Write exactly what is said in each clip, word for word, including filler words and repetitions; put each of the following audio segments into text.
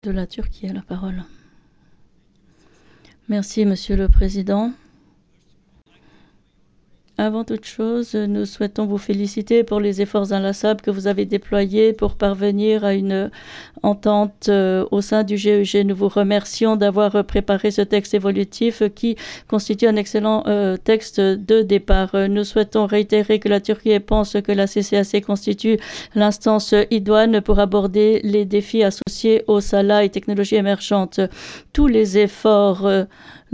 de la Turquie a la parole. Merci, Monsieur le Président. Avant toute chose, nous souhaitons vous féliciter pour les efforts inlassables que vous avez déployés pour parvenir à une entente euh, au sein du G E G. Nous vous remercions d'avoir préparé ce texte évolutif qui constitue un excellent euh, texte de départ. Nous souhaitons réitérer que la Turquie pense que la C C A C constitue l'instance idoine pour aborder les défis associés aux salas et technologies émergentes. Tous les efforts euh,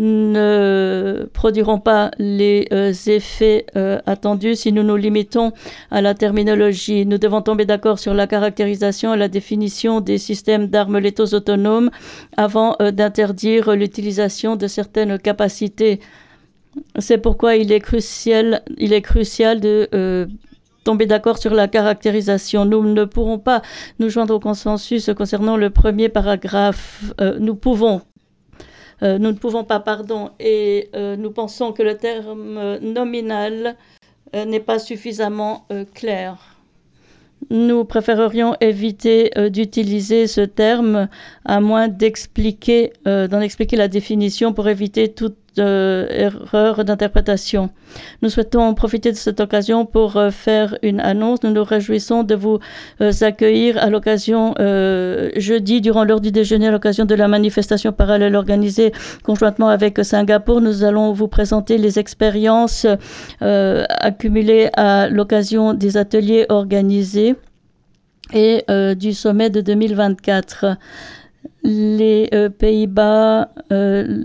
ne produiront pas les euh, effets euh, attendus si nous nous limitons à la terminologie. Nous devons tomber d'accord sur la caractérisation et la définition des systèmes d'armes létaux autonomes avant euh, d'interdire l'utilisation de certaines capacités. C'est pourquoi il est crucial, il est crucial de euh, tomber d'accord sur la caractérisation. Nous ne pourrons pas nous joindre au consensus concernant le premier paragraphe. Euh, nous pouvons Euh, nous ne pouvons pas, pardon, et euh, nous pensons que le terme nominal euh, n'est pas suffisamment euh, clair. Nous préférerions éviter euh, d'utiliser ce terme à moins d'expliquer, euh, d'en expliquer la définition pour éviter toute euh, erreur d'interprétation. Nous souhaitons profiter de cette occasion pour euh, faire une annonce. Nous nous réjouissons de vous euh, accueillir à l'occasion euh, jeudi durant l'heure du déjeuner à l'occasion de la manifestation parallèle organisée conjointement avec Singapour. Nous allons vous présenter les expériences euh, accumulées à l'occasion des ateliers organisés et euh, du sommet de deux mille vingt-quatre. Les euh, Pays-Bas euh,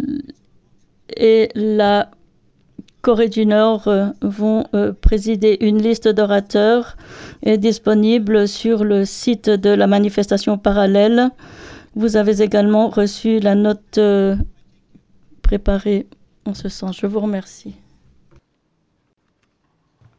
et la Corée du Nord euh, vont euh, présider. Une liste d'orateurs est disponible sur le site de la manifestation parallèle. Vous avez également reçu la note euh, préparée en ce sens. Je vous remercie.